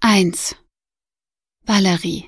1. Valerie.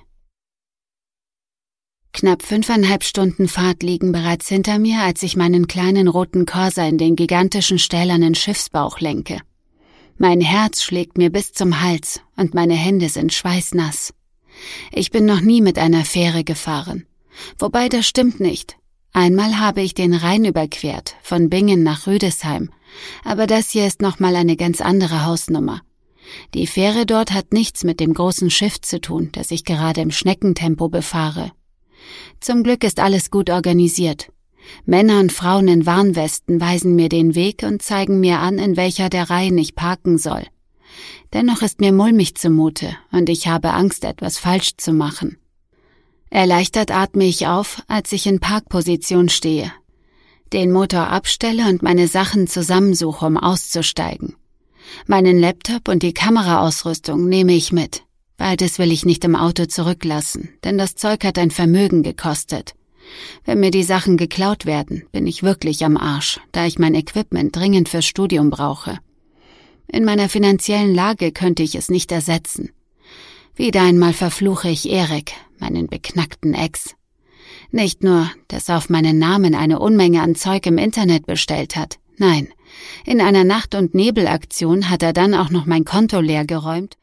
Knapp 5,5 Stunden Fahrt liegen bereits hinter mir, als ich meinen kleinen roten Corsa in den gigantischen stählernen Schiffsbauch lenke. Mein Herz schlägt mir bis zum Hals und meine Hände sind schweißnass. Ich bin noch nie mit einer Fähre gefahren. Wobei, das stimmt nicht. Einmal habe ich den Rhein überquert, von Bingen nach Rüdesheim. Aber das hier ist nochmal eine ganz andere Hausnummer. Die Fähre dort hat nichts mit dem großen Schiff zu tun, das ich gerade im Schneckentempo befahre. Zum Glück ist alles gut organisiert. Männer und Frauen in Warnwesten weisen mir den Weg und zeigen mir an, in welcher der Reihen ich parken soll. Dennoch ist mir mulmig zumute und ich habe Angst, etwas falsch zu machen. Erleichtert atme ich auf, als ich in Parkposition stehe, den Motor abstelle und meine Sachen zusammensuche, um auszusteigen. Meinen Laptop und die Kameraausrüstung nehme ich mit. Beides will ich nicht im Auto zurücklassen, denn das Zeug hat ein Vermögen gekostet. Wenn mir die Sachen geklaut werden, bin ich wirklich am Arsch, da ich mein Equipment dringend fürs Studium brauche. In meiner finanziellen Lage könnte ich es nicht ersetzen. Wieder einmal verfluche ich Erik, meinen beknackten Ex. Nicht nur, dass er auf meinen Namen eine Unmenge an Zeug im Internet bestellt hat, nein, in einer Nacht- und Nebelaktion hat er dann auch noch mein Konto leergeräumt